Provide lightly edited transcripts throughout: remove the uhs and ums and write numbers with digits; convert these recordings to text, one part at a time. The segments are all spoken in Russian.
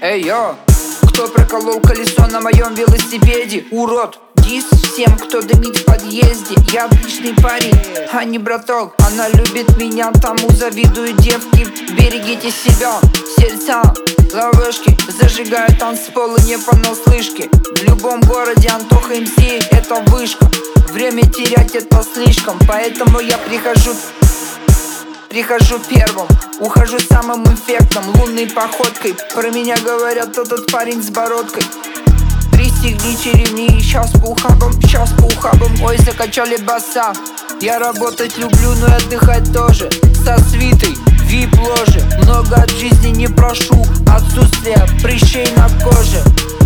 Эй, йо! Кто проколол колесо на моем велосипеде? Урод! Дис всем, кто дымит в подъезде. Я отличный парень, а не браток. Она любит меня, тому завидую девки. Берегите себя, сердца, ловушки. Зажигаю танцполы не понаслышке. В любом городе Антоха МС — это вышка. Время терять это слишком, поэтому я прихожу первым, ухожу самым эффектом, лунной походкой. Про меня говорят, тот парень с бородкой. Пристегните ремни, сейчас по ухабам. Ой, закачали баса. Я работать люблю, но и отдыхать тоже. Со свитой, вип-ложе. Много от жизни не прошу, отсутствие прыщей на коже.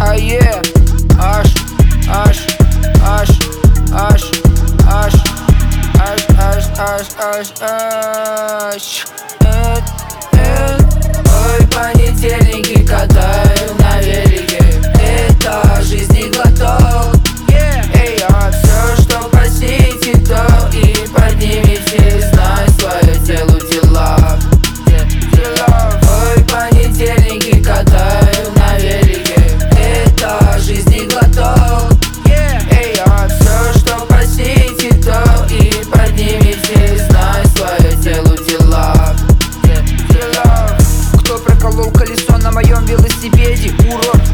Ой, понедельники катаю на велике. Это жизни глоток. Эй, а все, что просите, то и поднимите. Знай свое телу дела. Ой, понедельники катаю на велике. Это жизни глоток. Эй, а все, что просите, то и поднимите. Знай свое телу дела. Кто проколол колесо на моем велосипеде? Урод!